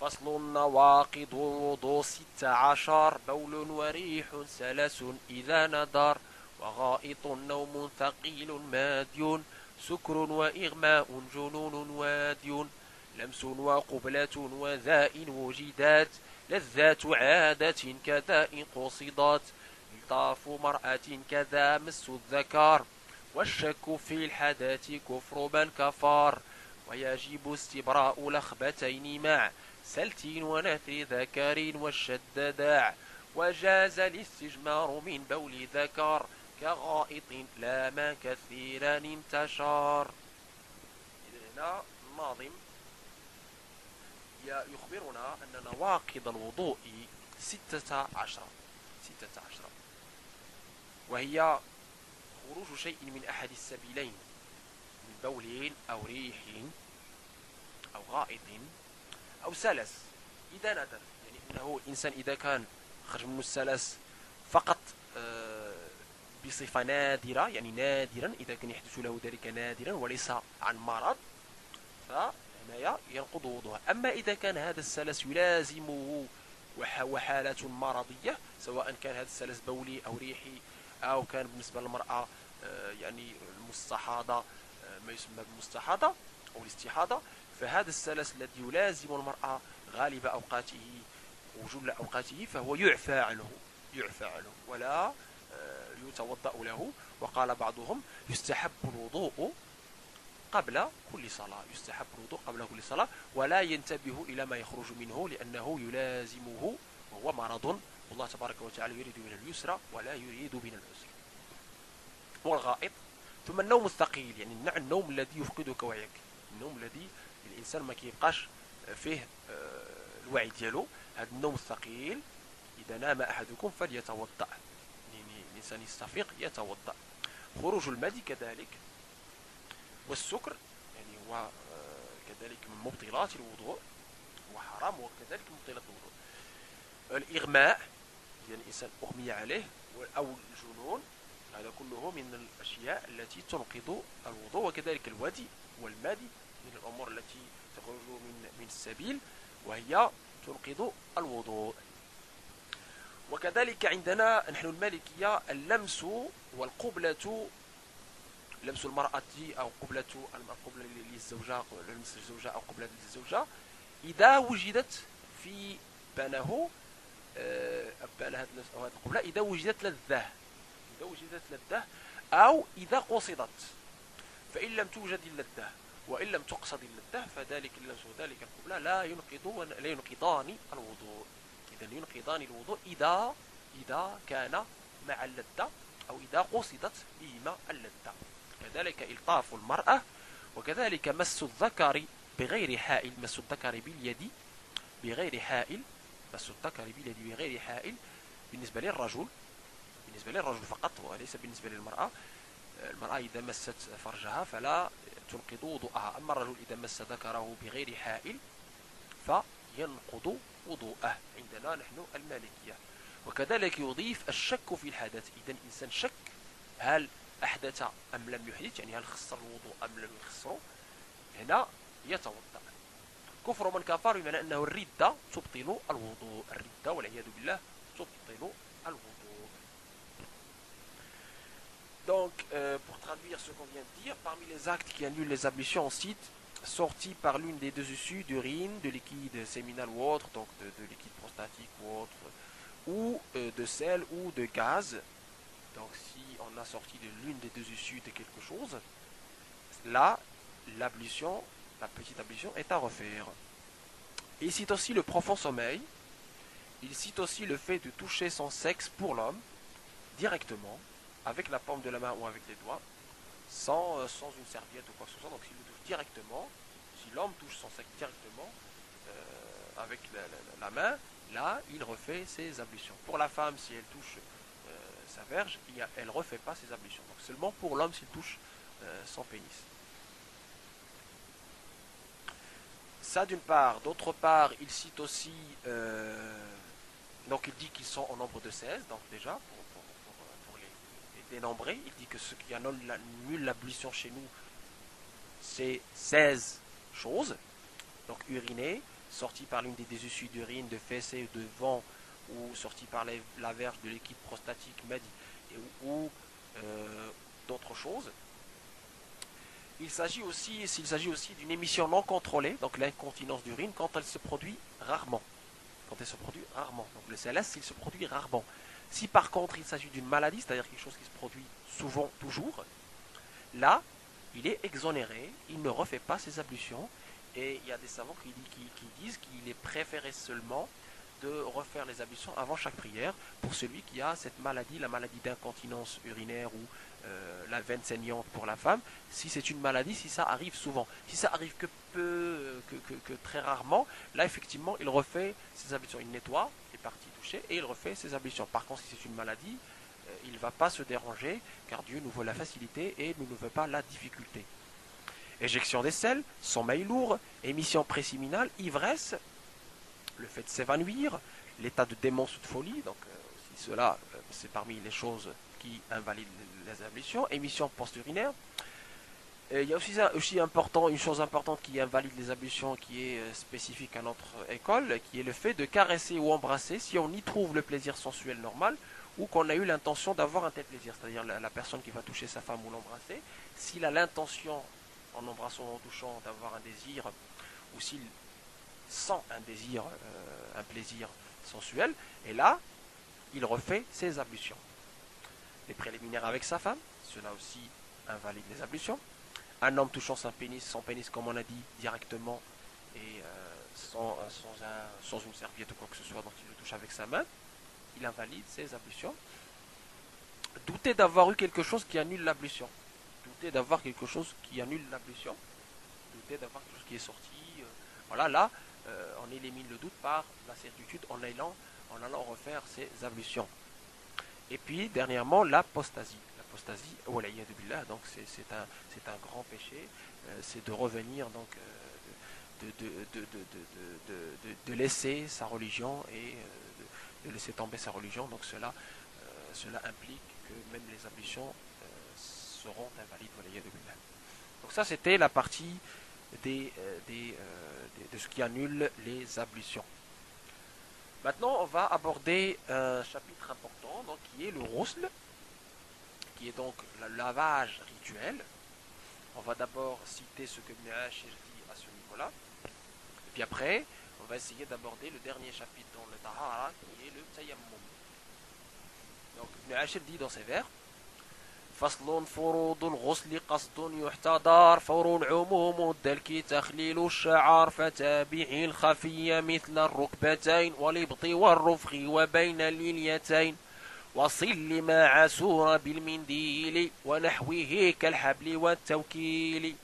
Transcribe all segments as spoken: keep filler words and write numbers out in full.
فصل النواقض الوضوء ست عشر: بول وريح سلس إذا ندر، وغائط نوم ثقيل مادي، سكر وإغماء جنون وادي، لمس وقبلة وذاء وجدات، لذات عادة كذا إن قصدت، الطاف مرأة كذا مس الذكر، والشك في الحدث كفر من كفر، ويجب استبراء لخبتين مع سلت ونثر ذكر والشد داع، وجاز الاستجمار من بول ذكر كغائط لا ما كثيرا انتشر. هنا الناظم يخبرنا أن نواقض الوضوء ستة عشر ستة عشر، وهي خروج شيء من أحد السبيلين من بول أو ريح أو غائط أو سلس إذا ندر، يعني أنه الإنسان إذا كان خرج منه السلس فقط بصفة نادرة، يعني نادرا إذا كان يحدث له ذلك نادرا وليس عن مرض، فهنا ينقض وضوءه. أما إذا كان هذا السلس يلازمه وحالة مرضية، سواء كان هذا السلس بولي أو ريحي، أو كان بالنسبة للمرأة يعني المستحاضة ما يسمى بالمستحاضة أو الاستحاضة، فهذا السلس الذي يلازم المرأة غالب أوقاته وجل أوقاته فهو يعفى عنه يعفى عنه ولا يتوضأ له. وقال بعضهم يستحب الوضوء قبل كل صلاة يستحب الوضوء قبل كل صلاة ولا ينتبه إلى ما يخرج منه لأنه يلازمه وهو مرض، والله تبارك وتعالى يريد من اليسر ولا يريد من العسر. والغائط ثم النوم الثقيل، يعني النوم الذي يفقدك وعيك، النوم الذي الإنسان ما كيبقاش فيه الوعي ديالو، هذا النوم الثقيل إذا نام أحدكم فليتوضأ، يعني الإنسان يستفيق يتوضأ. خروج المدي كذلك، والسكر يعني هو كذلك من مبطلات الوضوء وحرام، وكذلك من مبطلات الوضوء. الإغماء يعني الإنسان أغمي عليه، أو الجنون، هذا كله من الأشياء التي تنقض الوضوء. وكذلك الودي والمادي من الأمور التي تخرج من من السبيل وهي تنقض الوضوء. وكذلك عندنا نحن المالكية اللمس والقبلة، لمس المرأة أو قبلة القبلة للزوجة، لمس الزوجة أو قبلة للزوجة إذا وجدت في بانه أبان هذه القبلة إذا وجدت لذة إذا وجدت لذة أو إذا قصدت، فإن لم توجد اللذة وإن لم تقصد اللذة فذلك اللمس وذلك القبلة لا ينقض لا ينقضان الوضوء. إذا ينقضان الوضوء إذا إذا كان مع اللذة أو إذا قصدت بهما اللذة. كذلك إلطاف المرأة، وكذلك مس الذكر بغير حائل، مس الذكر باليد بغير حائل، مس الذكر باليد بغير حائل بالنسبة للرجل بالنسبة للرجل فقط وليس بالنسبة للمرأة. المرأة إذا مست فرجها فلا تنقض وضوءها، أما الرجل إذا مس ذكره بغير حائل فينقض وضوءه عندنا نحن المالكية. وكذلك يضيف الشك في الحدث، إذا الإنسان شك هل أحدث أم لم يحدث، يعني هل خسر الوضوء أم لم يخسره، هنا يتوضأ. كفر من كفر بمعنى أنه الردة تبطل الوضوء، الردة والعياذ بالله تبطل الوضوء. Donc, euh, pour traduire ce qu'on vient de dire, parmi les actes qui annulent les ablutions, on cite sortie par l'une des deux issues d'urine, de liquide séminal ou autre, donc de, de liquide prostatique ou autre, ou euh, de sel ou de gaz. Donc, si on a sorti de l'une des deux issues de quelque chose, là, l'ablution, la petite ablution est à refaire. Et il cite aussi le profond sommeil. Il cite aussi le fait de toucher son sexe pour l'homme directement, avec la paume de la main ou avec les doigts, sans, euh, sans une serviette ou quoi que ce soit. Donc s'il le touche directement, si l'homme touche son sexe directement euh, avec la, la, la main, là il refait ses ablutions. Pour la femme, si elle touche euh, sa verge, il y a, elle ne refait pas ses ablutions. Donc seulement pour l'homme s'il touche euh, son pénis. Ça d'une part. D'autre part, il cite aussi, euh, donc il dit qu'ils sont au nombre de seize, donc déjà, pour, pour, pour, pour les, les dénombrer, il dit que ce qui annule l'ablution chez nous, c'est seize choses. Donc uriner, sorti par l'une des, des issues d'urine, de fessée, de vent, ou sorti par la, la verge de liquide prostatique, madi, et, ou euh, d'autres choses. Il s'agit aussi, s'il s'agit aussi d'une émission non contrôlée, donc l'incontinence d'urine, quand elle se produit rarement. Quand elle se produit rarement. Donc le C L S, il se produit rarement. Si par contre il s'agit d'une maladie, c'est-à-dire quelque chose qui se produit souvent, toujours, là, il est exonéré, il ne refait pas ses ablutions, et il y a des savants qui, qui, qui disent qu'il est préféré seulement de refaire les ablutions avant chaque prière pour celui qui a cette maladie, la maladie d'incontinence urinaire ou euh, la veine saignante pour la femme. Si c'est une maladie, si ça arrive souvent, si ça arrive que peu, que, que, que très rarement, là effectivement il refait ses ablutions, il nettoie les parties touchées et il refait ses ablutions. Par contre, si c'est une maladie, euh, il ne va pas se déranger car Dieu nous veut la facilité et nous ne veut pas la difficulté. Éjection des selles, sommeil lourd, émission préséminale, ivresse, le fait de s'évanouir, l'état de démence ou de folie, donc euh, aussi cela, euh, c'est parmi les choses qui invalident les ablutions, émission post-urinaire. Et il y a aussi, aussi important, une chose importante qui invalide les ablutions, qui est euh, spécifique à notre école, qui est le fait de caresser ou embrasser si on y trouve le plaisir sensuel normal ou qu'on a eu l'intention d'avoir un tel plaisir, c'est-à-dire la, la personne qui va toucher sa femme ou l'embrasser, s'il a l'intention, en embrassant ou en touchant, d'avoir un désir, ou s'il sent un désir, euh, un plaisir sensuel, et là, il refait ses ablutions. Les préliminaires avec sa femme, cela aussi invalide les ablutions. Un homme touchant son pénis, son pénis comme on a dit, directement, et euh, sans, sans, un, sans une serviette ou quoi que ce soit, donc il le touche avec sa main, il invalide ses ablutions. Douter d'avoir eu quelque chose qui annule l'ablution. Douter d'avoir quelque chose qui annule l'ablution. Douter d'avoir quelque chose qui est sorti. Euh, voilà, là, euh, on élimine le doute par la certitude en allant, en allant refaire ses ablutions. Et puis, dernièrement, l'apostasie. L'apostasie, voilà, donc c'est, c'est, un, c'est un grand péché. Euh, c'est de revenir, donc, euh, de, de, de, de, de, de, de, de laisser sa religion et euh, de, de laisser tomber sa religion. Donc, cela, euh, cela implique que même les ablutions euh, seront invalides. Donc, ça, c'était la partie des, euh, des, euh, des, de ce qui annule les ablutions. Maintenant, on va aborder un chapitre important, donc, qui est le ghusl, qui est donc le lavage rituel. On va d'abord citer ce que Ibn Ashir dit à ce niveau-là. Et puis après, on va essayer d'aborder le dernier chapitre dans le Tahara, qui est le Tayammum. Donc Ibn Ashir dit dans ses vers, فصل فروض الغسل قصد يحتضر فور العموم الدلك تخليل الشعر فتابع الخفي مثل الركبتين والإبط والرفخ وبين اليليتين وصل ما عسور بالمنديل ونحوه كالحبل والتوكيل.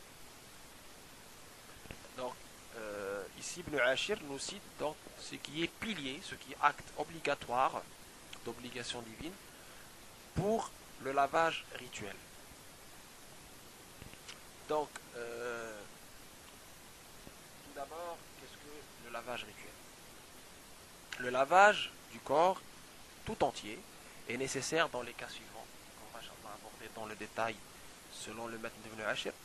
Donc euh, ici Ibn Ashir nous cite donc ce qui est pilier, ce qui est acte obligatoire d'obligation divine pour le lavage rituel. Donc, euh, tout d'abord, qu'est-ce que le lavage rituel? Le lavage du corps tout entier est nécessaire dans les cas suivants, qu'on va aborder dans le détail selon le maître d'Ibn Ashir.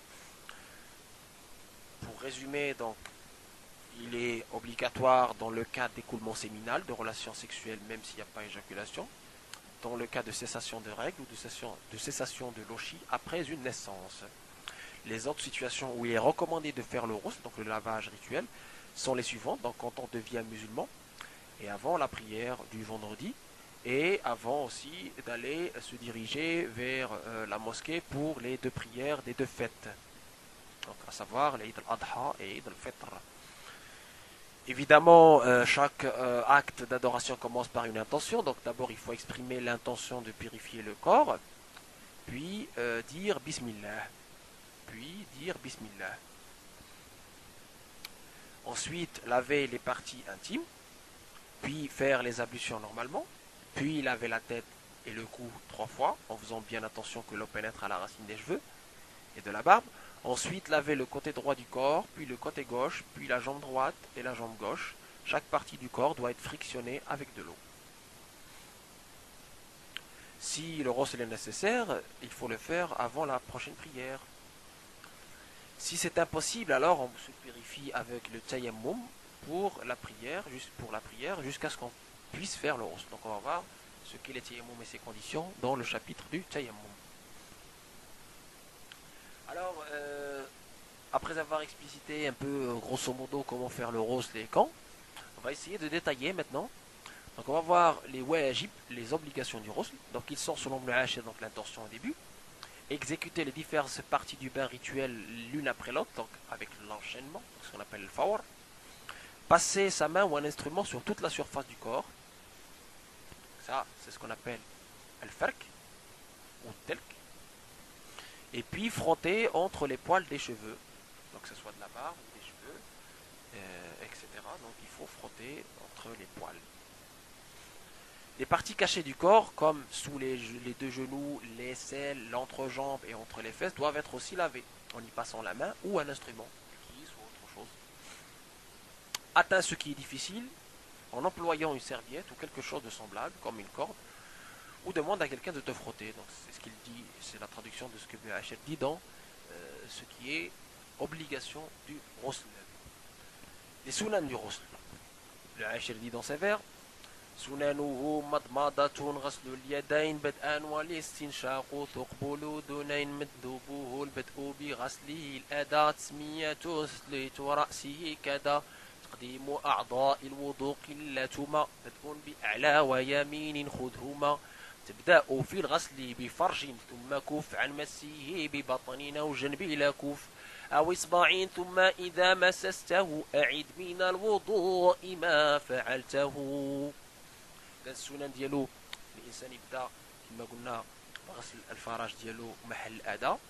Pour résumer, donc, il est obligatoire dans le cas d'écoulement séminal, de relations sexuelles, même s'il n'y a pas éjaculation, dans le cas de cessation de règles ou de cessation de, cessation de lochi après une naissance. Les autres situations où il est recommandé de faire le ghusl, donc le lavage rituel, sont les suivantes. Donc quand on devient musulman, et avant la prière du vendredi, et avant aussi d'aller se diriger vers euh, la mosquée pour les deux prières des deux fêtes, donc à savoir l'Eid al-Adha et l'Eid al-Fitr. Évidemment, euh, chaque euh, acte d'adoration commence par une intention. Donc d'abord, il faut exprimer l'intention de purifier le corps, puis euh, dire Bismillah, puis dire Bismillah. Ensuite, laver les parties intimes, puis faire les ablutions normalement, puis laver la tête et le cou trois fois, en faisant bien attention que l'eau pénètre à la racine des cheveux et de la barbe. Ensuite, laver le côté droit du corps, puis le côté gauche, puis la jambe droite et la jambe gauche. Chaque partie du corps doit être frictionnée avec de l'eau. Si le ghusl est nécessaire, il faut le faire avant la prochaine prière. Si c'est impossible, alors on se purifie avec le tayammum, pour la prière, juste pour la prière, jusqu'à ce qu'on puisse faire le ghusl. Donc on va voir ce qu'est le tayammum et ses conditions dans le chapitre du tayammum. Alors, euh, après avoir explicité un peu grosso modo comment faire le ghusl et quand, on va essayer de détailler maintenant. Donc on va voir les wajib, les obligations du ghusl. Donc ils sont selon le hachir, donc l'intention au début. Exécuter les diverses parties du bain rituel l'une après l'autre, donc avec l'enchaînement, ce qu'on appelle le fawr. Passer sa main ou un instrument sur toute la surface du corps. Ça, c'est ce qu'on appelle al-fark ou telk. Et puis frotter entre les poils des cheveux. Donc que ce soit de la barbe ou des cheveux, euh, et cetera. Donc il faut frotter entre les poils. Les parties cachées du corps, comme sous les, les deux genoux, l'aisselle, l'entrejambe et entre les fesses, doivent être aussi lavées en y passant la main ou un instrument, qui ou autre chose. Atteint ce qui est difficile en employant une serviette ou quelque chose de semblable, comme une corde, ou demande à quelqu'un de te frotter. Donc c'est ce qu'il dit, c'est la traduction de ce que B H R dit dans euh, ce qui est obligation du ghusl. Les sunan du ghusl. Le H R dit dans ses vers: سننه مضمضة غسل اليدين بدءا والاستنشاق ثقب الأذنين مندوبه البدء بغسله الأداة تسمية تسليت رأسه كذا تقديم أعضاء الوضوء قلة ماء بدء بأعلى ويمين خذهما تبدأ في الغسل بفرج ثم كف عن مسه ببطن أو جنب لا كف أو إصبع ثم إذا مسسته أعد من الوضوء ما فعلته. السنن ديالو الانسان يبدا كما قلنا بغسل الفراج ديالو محل الاداء،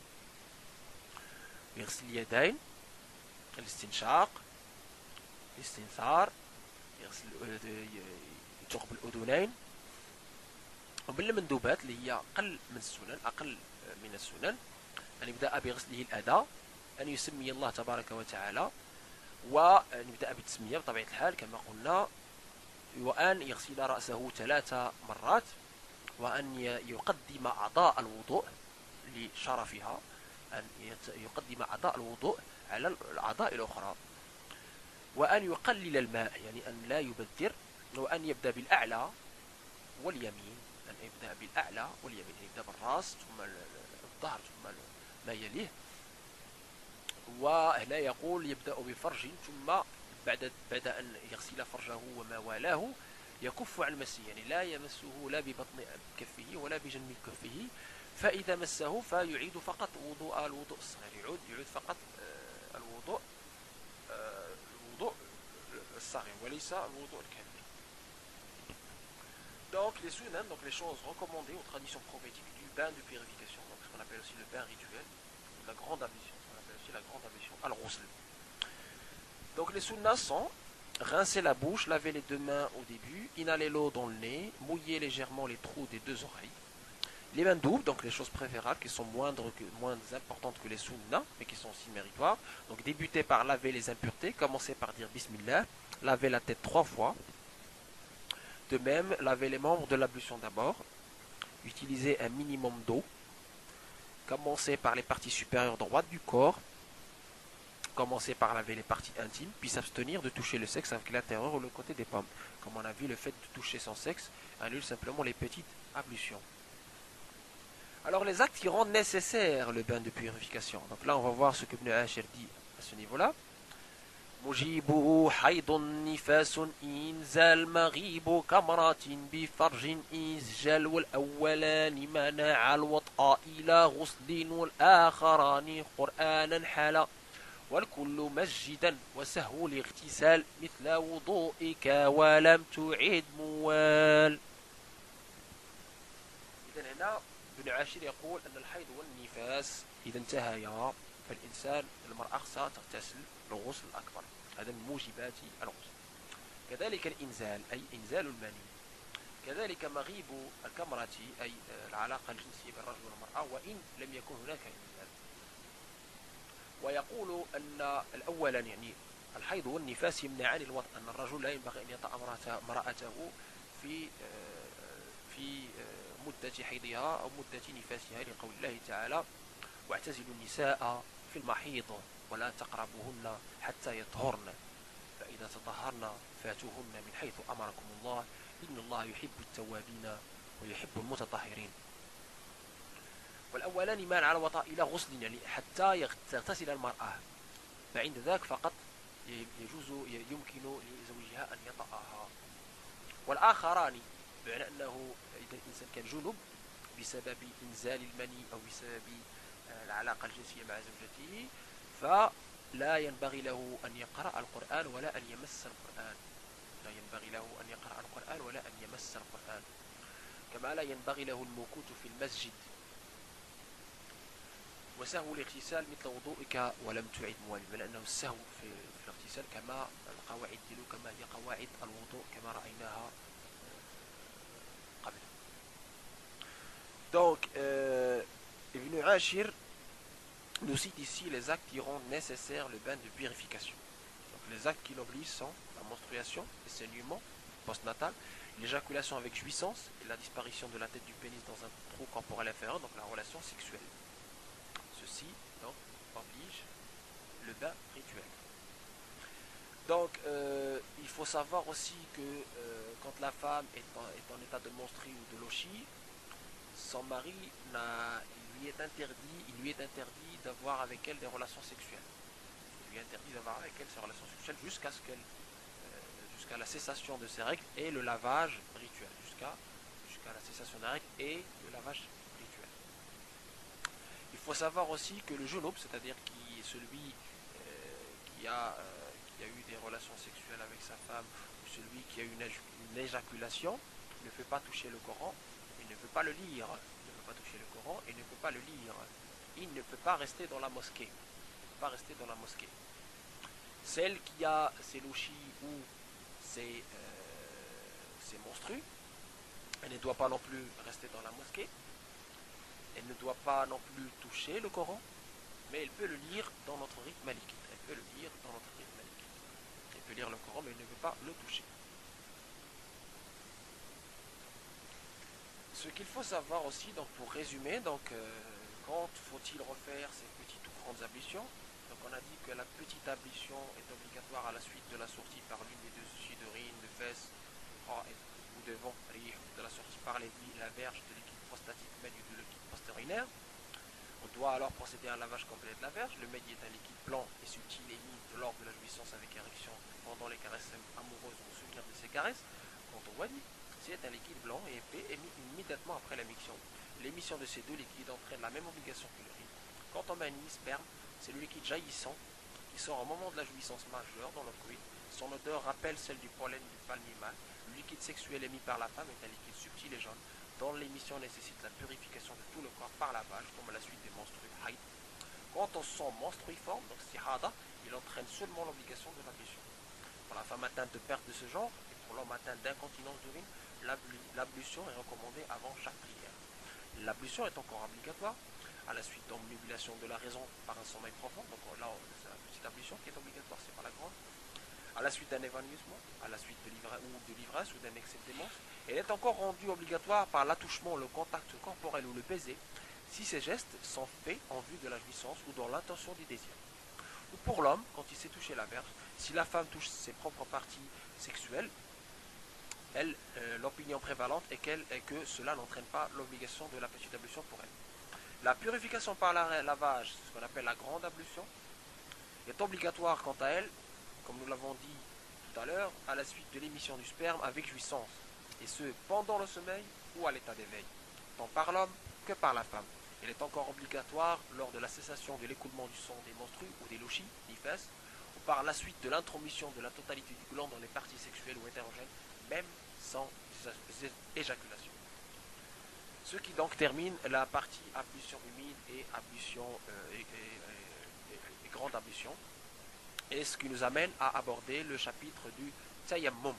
يغسل اليدين، الاستنشاق، الاستنثار، يغسل ثقب الاذنين. وبالمندوبات اللي هي اقل من السنن، اقل من السنن، ان يبدا بغسله الاداء، ان يسمي الله تبارك وتعالى، وان يبدا بالتسميه بطبيعه الحال كما قلنا، وأن يغسل رأسه ثلاث مرات، وأن يقدم أعضاء الوضوء لشرفها، أن يقدم أعضاء الوضوء على الأعضاء الأخرى، وأن يقلل الماء يعني أن لا يبذر، وأن يبدأ بالأعلى واليمين، أن يبدأ بالأعلى واليمين، يبدأ بالرأس ثم الظهر ثم ما يليه. وهنا يقول يبدأ بفرج ثم بعد بعد أن يغسل فرجه وما والاه يكف عن مسه، يعني لا يمسه لا ببطن كفه ولا بجنب كفه، فإذا مسه فيعيد فقط وضوء الوضوء الصغير، يعود يعود فقط الوضوء الوضوء الصغير وليس الوضوء الكبير. Donc les sunan, donc les choses recommandées aux traditions prophétiques du bain de purification, donc ce qu'on appelle aussi le bain rituel, la grande ablution, ce qu'on appelle aussi la grande ablution al-ghusl. Donc les sunnas sont rincer la bouche, laver les deux mains au début, inhaler l'eau dans le nez, mouiller légèrement les trous des deux oreilles. Les mandoub, donc les choses préférables qui sont moindres que, moins importantes que les sunnas, mais qui sont aussi méritoires. Donc débuter par laver les impuretés, commencer par dire Bismillah, laver la tête trois fois. De même, laver les membres de l'ablution d'abord, utiliser un minimum d'eau, commencer par les parties supérieures droites du corps, commencer par laver les parties intimes, puis s'abstenir de toucher le sexe avec l'intérieur ou le côté des pommes. Comme on a vu, le fait de toucher son sexe annule simplement les petites ablutions. Alors les actes qui rendent nécessaire le bain de purification. Donc là on va voir ce que Ibn Ashir dit à ce niveau-là. مجيبه حيض نفاس إنزال مغيب كمرات بفرج إنزجال والأولان منع الوطأ إلى غسل والآخران قرآنا حلا والكل مسجدا وسهو الاغتسال مثل وضوئك ولم تعد موال. إذن هنا ابن عاشر يقول أن الحيض والنفاس إذا انتهيا فالإنسان المرأة خصها تغتسل الغسل الأكبر، هذا من موجبات الغسل. كذلك الإنزال أي إنزال المني، كذلك مغيب الكمرة أي العلاقة الجنسية بين الرجل والمرأة وإن لم يكن هناك إنزال. ويقول أن الأولا يعني الحيض والنفاس يمنعان الوطء، أن الرجل لا ينبغي أن يطأ امرأته في في مدة حيضها أو مدة نفاسها، لقول الله تعالى واعتزلوا النساء في المحيض ولا تقربوهن حتى يطهرن فإن إذا تطهرن فاتوهن من حيث أمركم الله إن الله يحب التوابين ويحب المتطهرين. والأولان مانع على الوطأ إلى غسل، يعني حتى تغتسل المرأة، فعند ذاك فقط يجوز يمكن لزوجها أن يطأها. والآخران بمعنى أنه إذا الإنسان كان جنب بسبب إنزال المني أو بسبب العلاقة الجنسية مع زوجته، فلا ينبغي له أن يقرأ القرآن ولا أن يمس القرآن، لا ينبغي له أن يقرأ القرآن ولا أن يمس القرآن، كما لا ينبغي له المكوث في المسجد. وسهو الاغتسال مثل وضوئك ولم تعد موالبا، لأنه السهو في الاغتسال كما القواعد ديالو كما هي قواعد الوضوء كما رأيناها قبل. Donc, euh, Ibn Ashir nous cite ici les actes qui rendent nécessaire le bain de purification. Donc, les actes qui l'obligent sont la menstruation, le saignement postnatal, l'éjaculation avec jouissance et la disparition de la tête du pénis dans un trou corporel inférieur, donc la relation sexuelle. Ceci donc oblige le bain rituel. Donc euh, il faut savoir aussi que euh, quand la femme est en, est en état de menstru ou de lochi, son mari n'a, il lui est interdit, il lui est interdit d'avoir avec elle des relations sexuelles. Il lui est interdit d'avoir avec elle ces relations sexuelles jusqu'à ce qu'elle, euh, jusqu'à la cessation de ses règles et le lavage rituel, jusqu'à jusqu'à la cessation des règles et le lavage rituel. Il faut savoir aussi que le junub, c'est-à-dire qui est celui euh, qui a euh, qui a eu des relations sexuelles avec sa femme, ou celui qui a eu une, une éjaculation, ne peut pas toucher le Coran, il ne peut pas le lire, il ne peut pas toucher le Coran et ne peut pas le lire. Il ne peut pas rester dans la mosquée. Il ne peut pas rester dans la mosquée. Celle qui a ses louchis ou ses, euh, ses monstrues, elle ne doit pas non plus rester dans la mosquée. Elle ne doit pas non plus toucher le Coran, mais elle peut le lire dans notre rite malikite. Elle peut le lire dans notre rite malikite. Elle peut lire le Coran, mais elle ne peut pas le toucher. Ce qu'il faut savoir aussi, donc pour résumer, donc euh, quand faut-il refaire ces petites ou grandes ablutions? Donc on a dit que la petite ablution est obligatoire à la suite de la sortie par l'une des deux soucis d'urine, de fesses, ou de vent, de la sortie par les, la verge de liquide prostatique médiu de liquide post-urinaire. On doit alors procéder à un lavage complet de la verge. Le médiu est un liquide blanc et subtil et humide lors de la jouissance avec érection pendant les caresses amoureuses ou souvenir de ces caresses. Quant au wadi, c'est un liquide blanc et épais émis immédiatement après l'émission. L'émission de ces deux liquides entraîne la même obligation que l'urine. Quant au mani, sperme, c'est le liquide jaillissant qui sort au moment de la jouissance majeure dans le coït. Son odeur rappelle celle du pollen du palmier mâle. Le liquide sexuel émis par la femme est un liquide subtil et jaune, dont l'émission nécessite la purification de tout le corps par lavage, comme à la suite des menstrues haïd. Quant au sang menstruiforme, donc stihada, il entraîne seulement l'obligation de l'ablution. Pour la femme atteinte de perte de ce genre, et pour l'homme atteint d'incontinence d'urine, l'ablution est recommandée avant chaque prière. L'ablution est encore obligatoire à la suite d'omnibulation de la raison par un sommeil profond. Donc là, c'est la petite ablution qui est obligatoire, c'est pas la grande. À la suite d'un évanouissement, à la suite de l'ivresse ou, de l'ivresse, ou d'un excès de démence. Elle est encore rendue obligatoire par l'attouchement, le contact corporel ou le baiser, si ces gestes sont faits en vue de la jouissance ou dans l'intention du désir. Ou pour l'homme, quand il s'est touché la verge, si la femme touche ses propres parties sexuelles, elle, euh, l'opinion prévalente est, qu'elle, est que cela n'entraîne pas l'obligation de la petite ablution pour elle. La purification par la lavage, ce qu'on appelle la grande ablution, est obligatoire quant à elle, comme nous l'avons dit tout à l'heure, à la suite de l'émission du sperme avec jouissance, et ce, pendant le sommeil ou à l'état d'éveil, tant par l'homme que par la femme. Elle est encore obligatoire lors de la cessation de l'écoulement du sang des menstrues ou des lochis, des fesses, ou par la suite de l'intromission de la totalité du gland dans les parties sexuelles ou hétérogènes, même sans éjaculation. Ce qui donc termine la partie ablution humide et ablution euh, et, et, et, et grande ablution, et ce qui nous amène à aborder le chapitre du tayammum.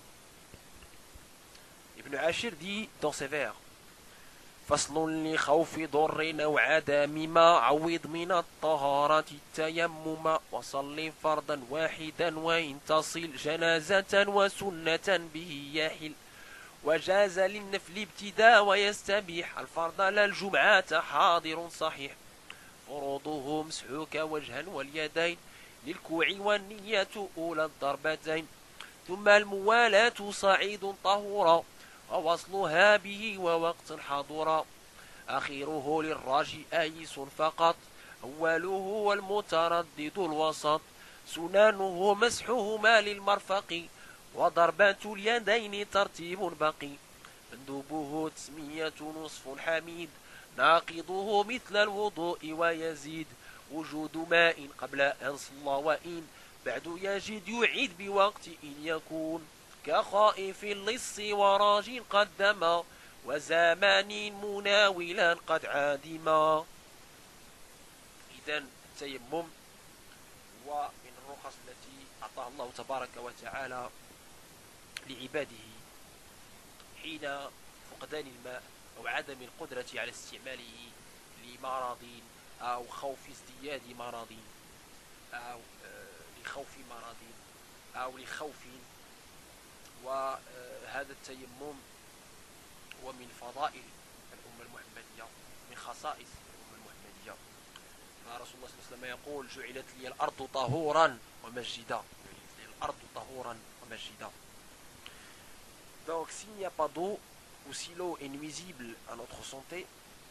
Ibn Ashir dit dans ses vers: فصل لخوف ضر أو عدم ما عوض من الطهارة التيمم وصل فرضا واحدا وإن تصل جنازة وسنة به يحل وجاز للنفل ابتداء ويستبيح الفرض لا الجمعة حاضر صحيح فروضه مسحوك وجها واليدين للكوع والنية أولى الضربتين ثم الموالاة صعيد طهورا ووصلها به ووقت حضورا أخيره للراجي آيس فقط أوله والمتردد الوسط سنانه مسحهما للمرفق وضربة اليدين ترتيب بقي مندوبه تسمية نصف حميد ناقضه مثل الوضوء ويزيد وجود ماء قبل أن صلى وإن بعد يجد يعيد بوقت إن يكون كخائف اللص وراج قدما وزمان مناولا قد عادما. إذن التيمم هو من الرخص التي أعطاها الله تبارك وتعالى لعباده حين فقدان الماء أو عدم القدرة على استعماله لمرض أو خوف ازدياد مرض أو لخوف مرض أو لخوف. وهذا التيمم هو من فضائل الأمة المحمدية، من خصائص الأمة المحمدية. فرسول الله صلى الله عليه وسلم يقول جعلت لي الأرض طهورا ومسجدا، جعلت لي الأرض طهورا ومسجدا. Donc s'il n'y a pas d'eau ou si l'eau est nuisible à notre santé,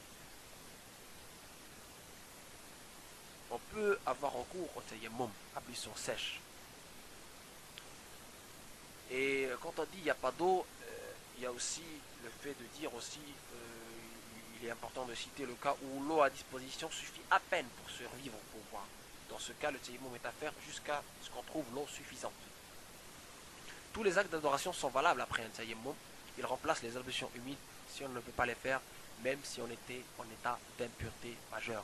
on peut avoir recours au tayammum, ablution sèche. Et quand on dit il n'y a pas d'eau, euh, il y a aussi le fait de dire aussi, euh, il est important de citer le cas où l'eau à disposition suffit à peine pour survivre au pouvoir. Dans ce cas, le tayammum est à faire jusqu'à ce qu'on trouve l'eau suffisante. Tous les actes d'adoration sont valables après un tayammum. Ils remplacent les ablutions humides si on ne peut pas les faire, même si on était en état d'impureté majeure.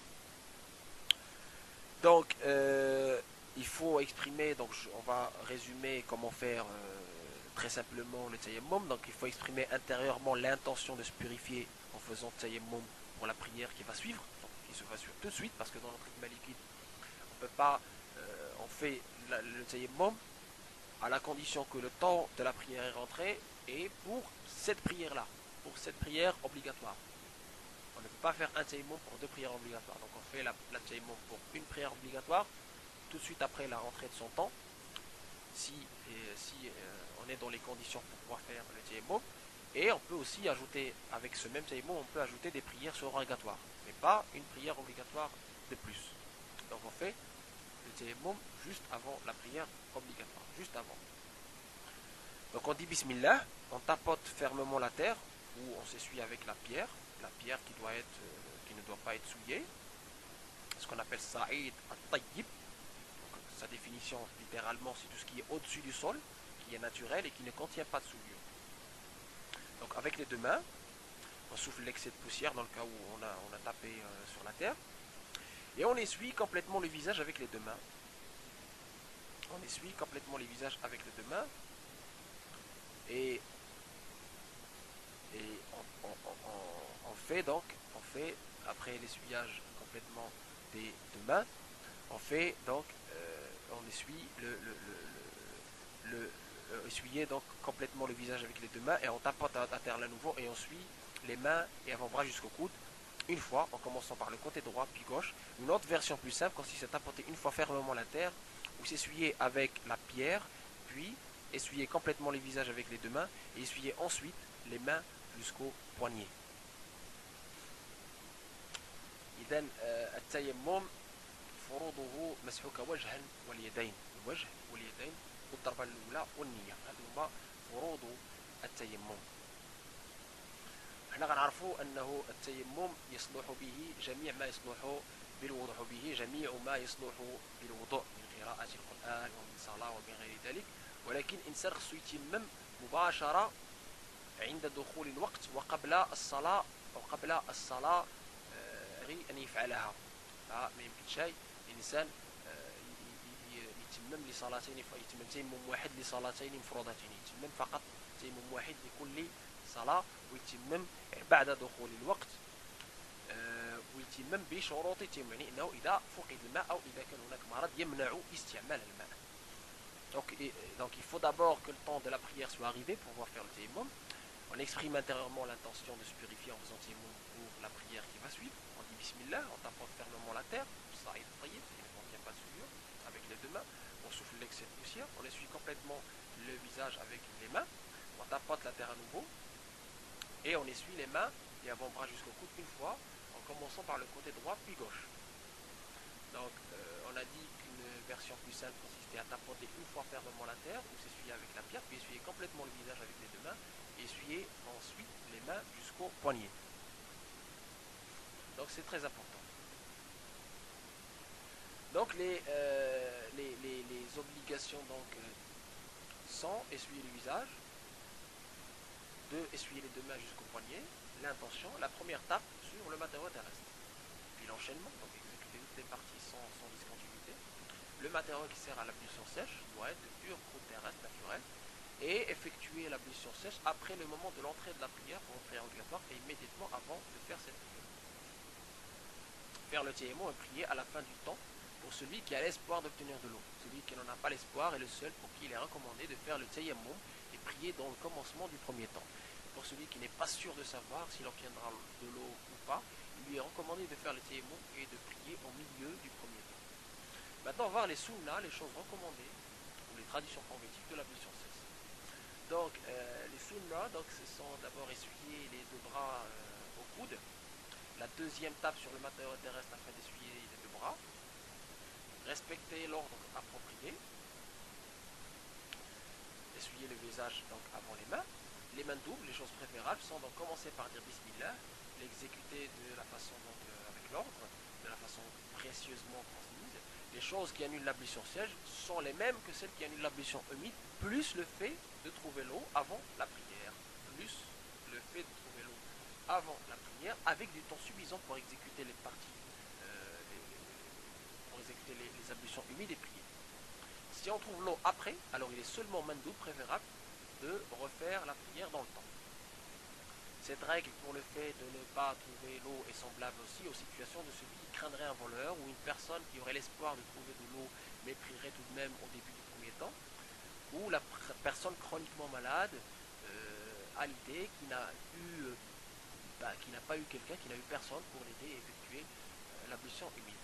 Donc, euh, il faut exprimer, donc on va résumer comment faire euh, très simplement le tayammum. Donc, il faut exprimer intérieurement l'intention de se purifier en faisant tayammum pour la prière qui va suivre, donc, qui se va suivre tout de suite, parce que dans notre rythme liquide, on peut pas, euh, on fait la, le tayammum à la condition que le temps de la prière est rentré et pour cette prière-là, pour cette prière obligatoire. On ne peut pas faire un tayammum pour deux prières obligatoires. Donc on fait la, la tayammum pour une prière obligatoire tout de suite après la rentrée de son temps, si, et, si euh, on est dans les conditions pour pouvoir faire le tayammum. Et on peut aussi ajouter, avec ce même tayammum, on peut ajouter des prières surrogatoires, mais pas une prière obligatoire de plus. Donc on fait le tayammum juste avant la prière obligatoire, juste avant. Donc on dit Bismillah, on tapote fermement la terre, ou on s'essuie avec la pierre, la pierre qui, doit être, euh, qui ne doit pas être souillée, ce qu'on appelle Sa'id al-Tayyib. Sa définition littéralement c'est tout ce qui est au-dessus du sol, qui est naturel et qui ne contient pas de souillure. Donc avec les deux mains, on souffle l'excès de poussière dans le cas où on a, on a tapé euh, sur la terre, et on essuie complètement le visage avec les deux mains. On essuie complètement les visages avec les deux mains, et, et on, on, on, on fait donc, on fait, après l'essuyage complètement des deux mains, on fait donc, euh, on essuie le, le, le, le, le euh, essuyer donc complètement le visage avec les deux mains, et on tapote à, à terre à nouveau, et on suit les mains et avant-bras jusqu'au coude, une fois, en commençant par le côté droit puis gauche. Une autre version plus simple consiste à tapoter une fois fermement la terre, ou s'essuyer avec la pierre, puis essuyer complètement les visages avec les deux mains, et essuyer ensuite les mains jusqu'au poignet. إذن التيمم فروضه مسحك وجها واليدين، الوجه واليدين والضربة الأولى والنية، هذوما فروض التيمم. احنا غنعرفوا أنه التيمم يصلح به جميع ما يصلح بالوضوء به جميع ما يصلح بالوضوء من قراءة القرآن ومن صلاة ومن غير ذلك، ولكن الإنسان خصو يتيمم مباشرة عند دخول الوقت وقبل الصلاة أو قبل الصلاة أن يفعلها. ما يمكن شيء الإنسان يتمم لصلاتين، يتمم تيمم واحد لصلاتين مفروضتين، يتمم فقط تيمم واحد لكل صلاة، ويتمم بعد دخول الوقت، ويتمم بشروط التيمم، يعني أنه إذا فقد الماء أو إذا كان هناك مرض يمنع استعمال الماء. Donc, et, donc il faut d'abord que le temps de la prière soit arrivé pour pouvoir faire le tayammum. On exprime intérieurement l'intention de se purifier en faisant tayammum pour la prière qui va suivre. On dit Bismillah, on tapote fermement la terre, ça est taillé, il ne contient pas de souillure, avec les deux mains. on souffle l'excès de poussière, on essuie complètement le visage avec les mains, on tapote la terre à nouveau, et on essuie les mains et avant-bras jusqu'au coude une fois, en commençant par le côté droit puis gauche. Donc euh, on a dit qu'une version plus simple consistait à tapoter une fois fermement la terre, ou s'essuyer avec la pierre, puis essuyer complètement le visage avec les deux mains, et essuyer ensuite les mains jusqu'au poignet. Donc c'est très important. Donc les, euh, les, les, les obligations donc, euh, sont essuyer le visage, de essuyer les deux mains jusqu'au poignet, l'intention, la première tape sur le matériau terrestre. Puis l'enchaînement, donc exécuter toutes les parties sans, sans discontinuité. Le matériau qui sert à l'ablution sèche doit être de pure croûte terrestre naturelle et effectuer l'ablution sèche après le moment de l'entrée de la prière pour une prière obligatoire et immédiatement avant de faire cette prière. Faire le tiémo et prier à la fin du temps pour celui qui a l'espoir d'obtenir de l'eau. Celui qui n'en a pas l'espoir est le seul pour qui il est recommandé de faire le tiémo et prier dans le commencement du premier temps. Pour celui qui n'est pas sûr de savoir s'il obtiendra de l'eau ou pas, il lui est recommandé de faire le tiémo et de prier au milieu du premier temps. Maintenant, on va voir les sunnas, les choses recommandées, ou les traditions conventives de l'ablution sèche. Donc, euh, les sunnas, donc, ce sont d'abord essuyer les deux bras euh, au coude. La deuxième tape sur le matériau terrestre afin d'essuyer les deux bras. Respecter l'ordre approprié. Essuyer le visage donc avant les mains. Les mains doubles, les choses préférables sont donc commencer par dire Bismillah, l'exécuter de la façon donc euh, avec l'ordre, de la façon précieusement transmise. Les choses qui annulent l'ablution sèche sont les mêmes que celles qui annulent l'ablution humide, plus le fait de trouver l'eau avant la prière. Plus le fait de trouver l'eau avant la prière, avec du temps suffisant pour exécuter les parties, euh, les, pour exécuter les, les ablutions humides et prier. Si on trouve l'eau après, alors il est seulement mandou préférable de refaire la prière dans le temps. Cette règle pour le fait de ne pas trouver l'eau est semblable aussi aux situations de celui qui craindrait un voleur ou une personne qui aurait l'espoir de trouver de l'eau mais prierait tout de même au début du premier temps, ou la personne chroniquement malade euh, à l'idée qui n'a eu euh, bah, qui n'a pas eu quelqu'un, qui n'a eu personne pour l'aider à effectuer euh, l'ablution humide.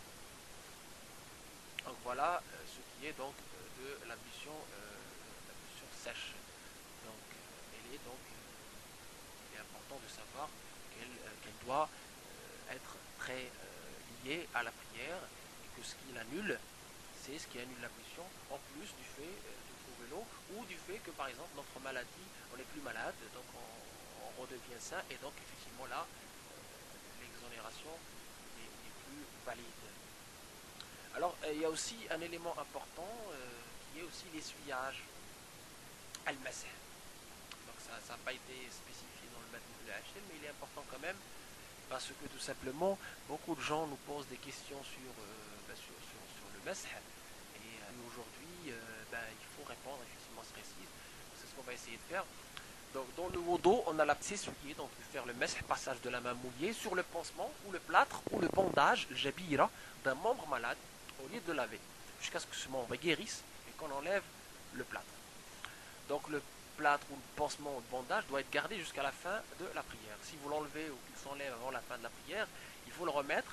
Donc voilà euh, ce qui est donc euh, de l'ablution euh, sèche. Donc euh, elle est donc euh, il est important de savoir qu'elle euh, qu'elle doit euh, être très euh, liée à la prière et que ce qui l'annule, c'est ce qui annule l'ablution en plus du fait euh, de trouver l'eau ou du fait que par exemple notre maladie, on n'est plus malade, donc on, on redevient sain et donc effectivement là euh, l'exonération n'est plus valide. Alors, euh, il y a aussi un élément important euh, qui est aussi l'essuyage, al-masah. Donc, ça n'a pas été spécifié dans le matin de l'H L, mais il est important quand même parce que tout simplement, beaucoup de gens nous posent des questions sur, euh, ben, sur, sur, sur le masah. Et euh, aujourd'hui, euh, ben, il faut répondre effectivement précise. C'est ce qu'on va essayer de faire. Donc, dans le wudu, on a la s'essuyer, donc faire le masah, passage de la main mouillée sur le pansement ou le plâtre ou le bandage, le jabira, d'un membre malade au lieu de laver, jusqu'à ce que ce membre guérisse et qu'on enlève le plâtre. Donc le plâtre ou le pansement ou le bandage doit être gardé jusqu'à la fin de la prière. Si vous l'enlevez ou qu'il s'enlève avant la fin de la prière, il faut le remettre,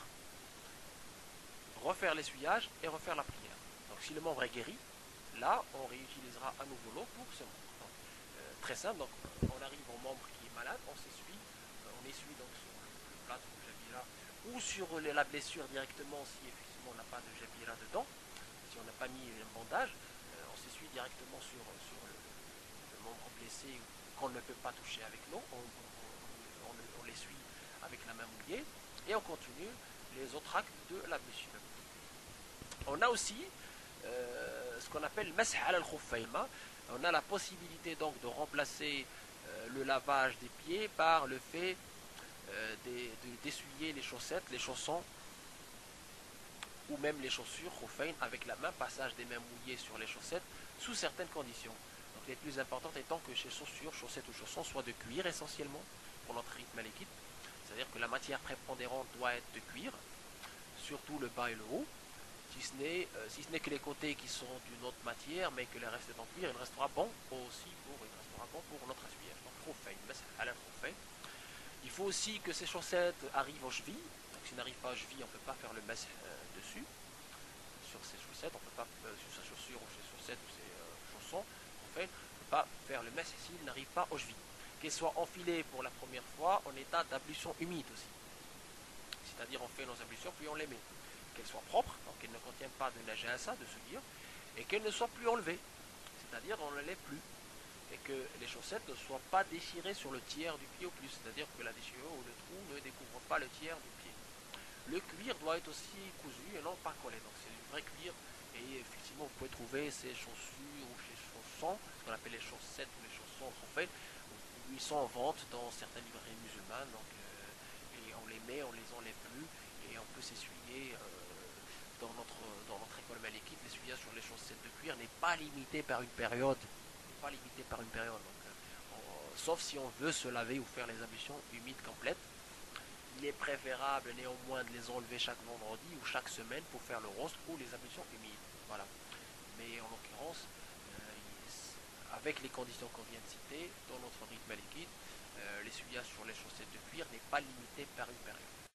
refaire l'essuyage et refaire la prière. Donc si le membre est guéri, là on réutilisera à nouveau l'eau pour ce membre. Donc, euh, très simple, donc on arrive au membre qui est malade, on s'essuie, euh, on essuie donc sur le, le plâtre ou le jabira ou sur les, la blessure directement si effectivement on n'a pas de jabira dedans, si on n'a pas mis un bandage, euh, on s'essuie directement sur, sur le, le membre blessé qu'on ne peut pas toucher avec l'eau, on, on, on, on l'essuie avec la main mouillée et on continue les autres actes de la blessure. On a aussi euh, ce qu'on appelle masah al khuffayn. On a la possibilité donc de remplacer euh, le lavage des pieds par le fait euh, d'essuyer les chaussettes, les chaussons ou même les chaussures khuffayn avec la main, passage des mains mouillées sur les chaussettes sous certaines conditions. Donc les plus importantes étant que ces chaussures, chaussettes ou chaussons soient de cuir essentiellement pour notre rythme malékite, c'est-à-dire que la matière prépondérante doit être de cuir, surtout le bas et le haut, si ce n'est euh, si ce n'est que les côtés qui sont d'une autre matière, mais que le reste est en cuir, il restera bon aussi pour, il restera bon pour notre essuyage. Donc khuffayn, masah ala khuffayn. Il faut aussi que ces chaussettes arrivent aux chevilles. Donc s'ils n'arrivent pas aux chevilles, on ne peut pas faire le masah euh, dessus. sur ses chaussettes, on ne peut pas, euh, sur sa chaussure ou ses chaussettes ou ses euh, chaussons, en fait, on ne peut pas faire le mess s'il n'arrive pas aux chevilles. Qu'elle soit enfilée pour la première fois en état d'ablution humide aussi. C'est-à-dire on fait nos ablutions puis on les met. Qu'elle soit propre, donc qu'elle ne contienne pas de najasa, de souillure, et qu'elle ne soit plus enlevée. C'est-à-dire on ne lève plus. Et que les chaussettes ne soient pas déchirées sur le tiers du pied au plus. C'est-à-dire que la déchirure ou le trou ne découvre pas le tiers du pied. Le cuir doit être aussi cousu et non pas collé. Donc c'est du vrai cuir. Et effectivement, vous pouvez trouver ces chaussures ou ces chaussons, ce qu'on appelle les chaussettes ou les chaussons en fait, où ils sont en vente dans certaines librairies musulmanes. Donc, euh, et on les met, on les enlève plus et on peut s'essuyer. Euh, dans notre, dans notre école malékite, l'essuyage sur les chaussettes de cuir n'est pas limité par une période. N'est pas limité par une période. Donc, euh, on, sauf si on veut se laver ou faire les ablutions humides complètes. Il est préférable néanmoins de les enlever chaque vendredi ou chaque semaine pour faire le roast ou les ablutions humides. Voilà. Mais en l'occurrence, euh, avec les conditions qu'on vient de citer, dans notre rite malékite, euh, l'essuyage sur les chaussettes de cuir n'est pas limité par une période.